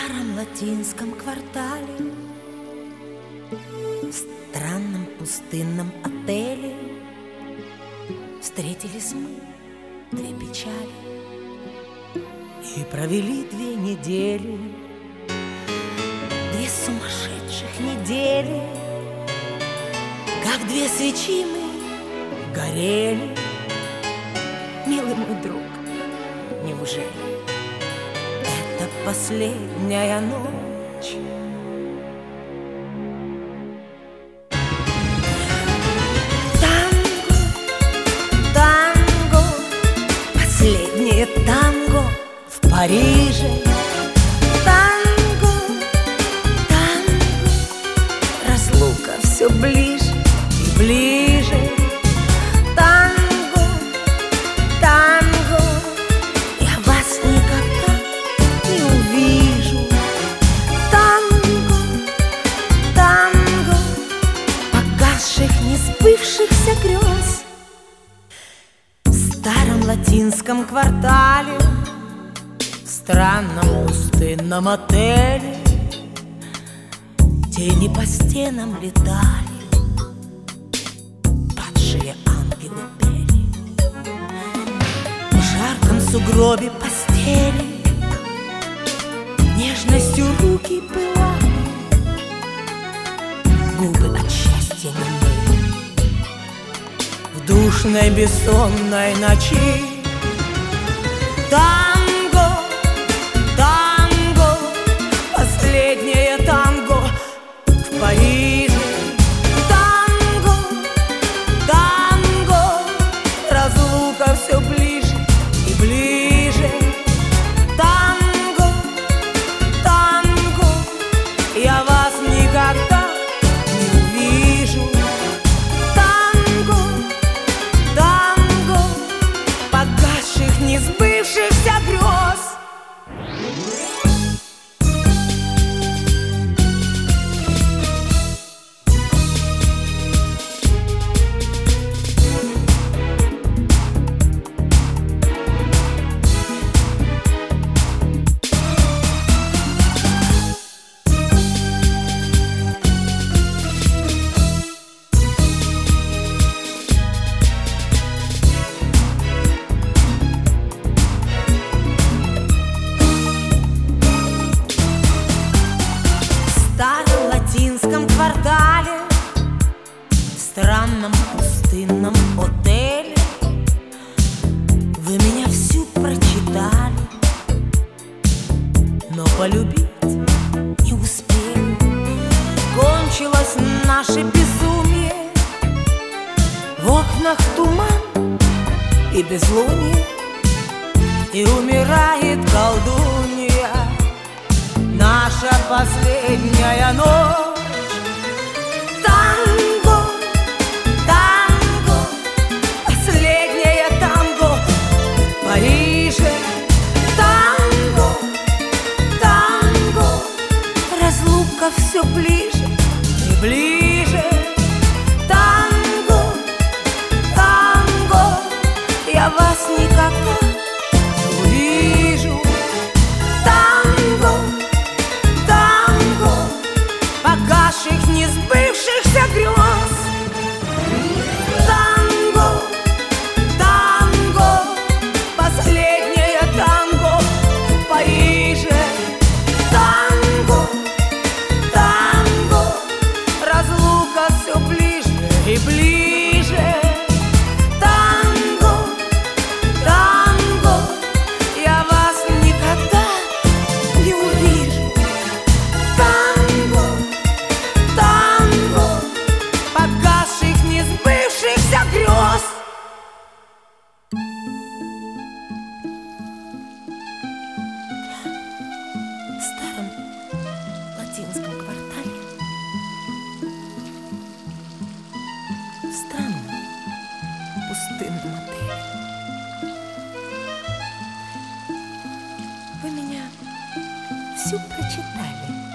старом латинском квартале, в странном пустынном отеле встретились мы, две печали, и провели 2 недели, 2 сумасшедших недели. Как 2 свечи мы горели. Милый мой друг, неужели это последняя ночь? Танго, танго, последнее танго в Париже. Танго, танго, разлука все ближе и ближе. Танго, танго, я вас никогда не увижу. Танго, танго, погасших, не сбывшихся грез. В старом латинском квартале, в странном пустынном отеле тени по стенам летали, падшие ангелы пели. В жарком сугробе постели нежностью руки пылали, губы от счастья немыли. В душной бессонной ночи танго, танго, последнее танго в Париже. Танго, танго, разлука все ближе и ближе. Танго, танго, я вас никогда не увижу. Танго, танго, погасших, не сбывшихся грез. Квартале, в странном пустынном отеле вы меня всю прочитали, но полюбить не успели. Кончилось наше безумие, в окнах туман и безлуние, и умирает колдунья, наша последняя ночь. Танго, танго, последнее танго в Париже. Танго, танго, разлука все ближе и ближе. Танго, танго, я вас никогда не увижу. Танго, танго, погасших, не сбывшихся грез. Танго, танго, последнее танго в Париже. Танго, танго, разлука все ближе и ближе. Танго, танго, я вас никогда не увижу. Танго, танго, погасших, не сбывшихся грез. В старом латинском квартале, в странном пустынном отеле вы меня всю прочитали,